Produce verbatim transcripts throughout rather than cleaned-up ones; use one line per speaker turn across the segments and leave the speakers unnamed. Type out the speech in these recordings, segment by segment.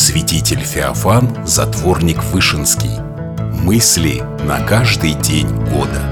Святитель Феофан, затворник Вышинский. Мысли на каждый день года.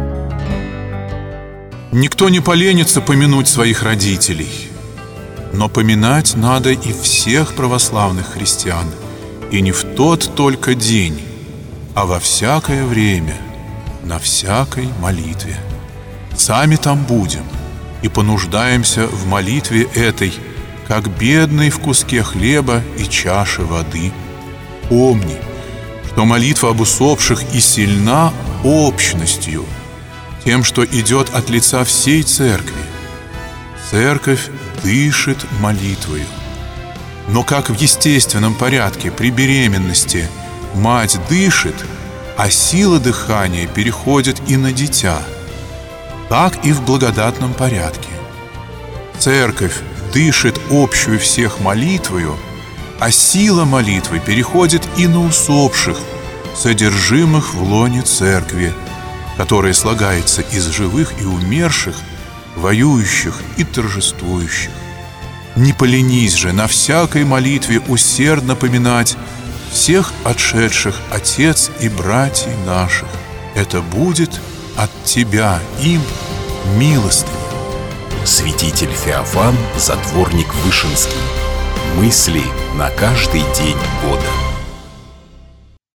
Никто не поленится помянуть своих родителей, но поминать надо и всех православных христиан, и не в тот только день, а во всякое время, на всякой молитве. Сами там будем и понуждаемся в молитве этой, как бедный в куске хлеба и чаше воды. Помни, что молитва об усопших и сильна общностью, тем, что идет от лица всей церкви. Церковь дышит молитвою. Но как в естественном порядке при беременности мать дышит, а сила дыхания переходит и на дитя, так и в благодатном порядке. Церковь дышит общую всех молитвою, а сила молитвы переходит и на усопших, содержимых в лоне церкви, которая слагается из живых и умерших, воюющих и торжествующих. Не поленись же на всякой молитве усердно поминать всех отшедших отец и братьев наших. Это будет от тебя им милостыня.
Святитель Феофан, затворник Вышинский. Мысли на каждый день года.